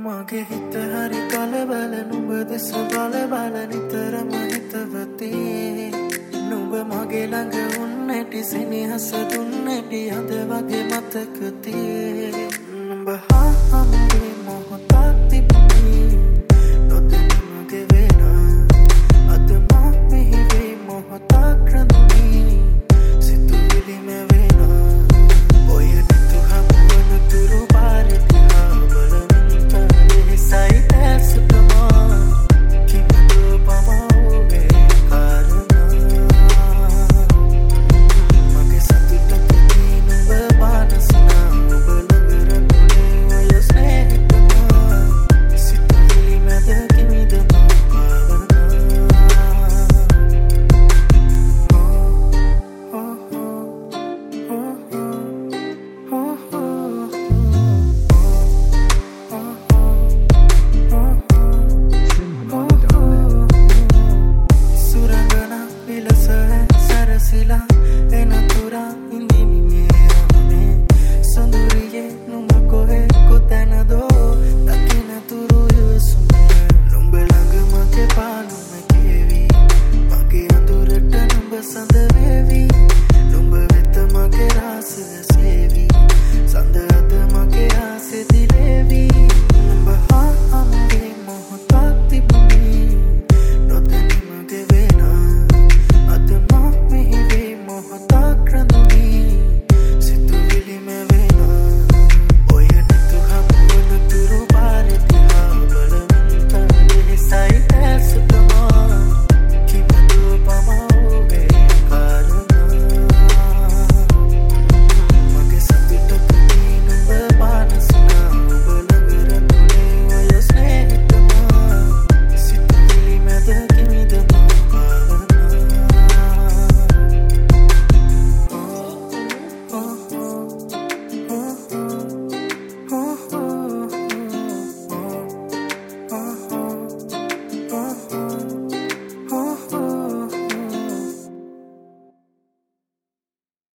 මගේ හිත හරි කලබල නුඹ දෙස බල බල නිතරම හිතවතේ නුඹ මගේ ළඟ උන්නැටි සෙනෙහස දුන්නැටි අද වගේ මතකතේ නුඹ හාමේ මොහොතක් තිබුණේ නොදැන මගේ වෙන අද මා මෙහි වේ මොහොතක් රැඳුනේ සිතුවිලි මැවෙන ඔය නිතු හම්බුන තුරු පාරේ